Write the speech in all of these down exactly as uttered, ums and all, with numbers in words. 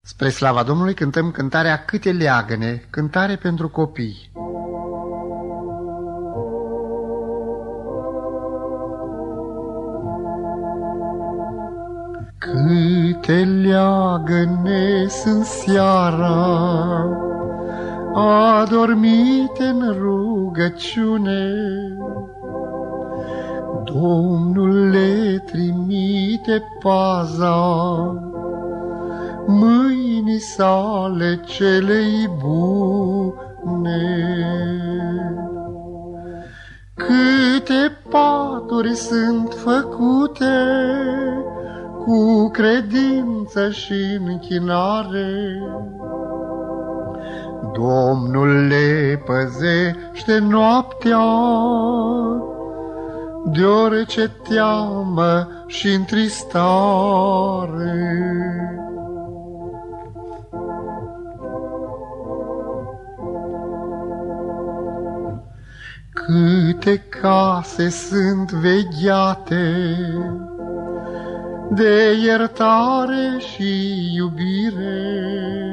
Spre slava Domnului cântăm cântarea Câte leagăne, cântare pentru copii. Câte leagăne sunt seara, adormite în rugăciune, Domnul le trimite paza mâinii sale celei bune. Câte paturi sunt făcute cu credință și închinare, Domnul le păzește noaptea de orice teamă și întristare. Câte case sunt vegheate de iertare și iubire,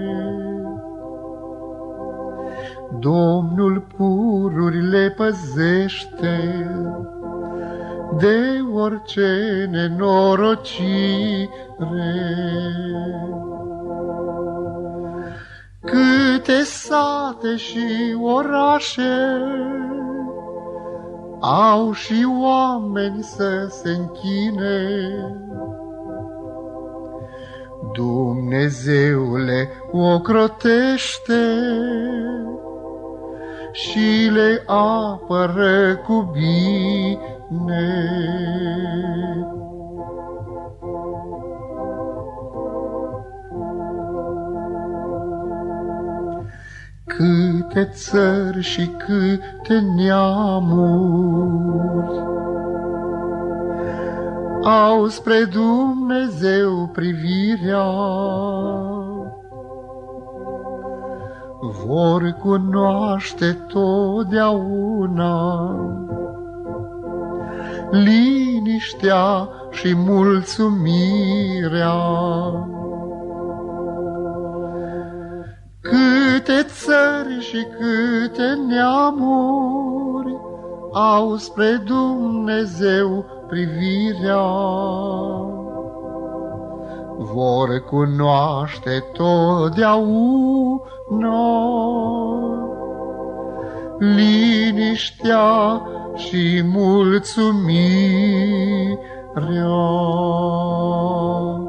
Domnul pururi le păzește de orice nenorocire. Câte sate și orașe au și oameni să se închine, Dumnezeule ocrotește și le apără cu bine. Câte țări și câte neamuri au spre Dumnezeu privirea, vor cunoaște totdeauna liniștea și mulțumirea. Câte țări și câte neamuri au spre Dumnezeu privirea, vor cunoaște totdeauna liniștea și mulțumirea.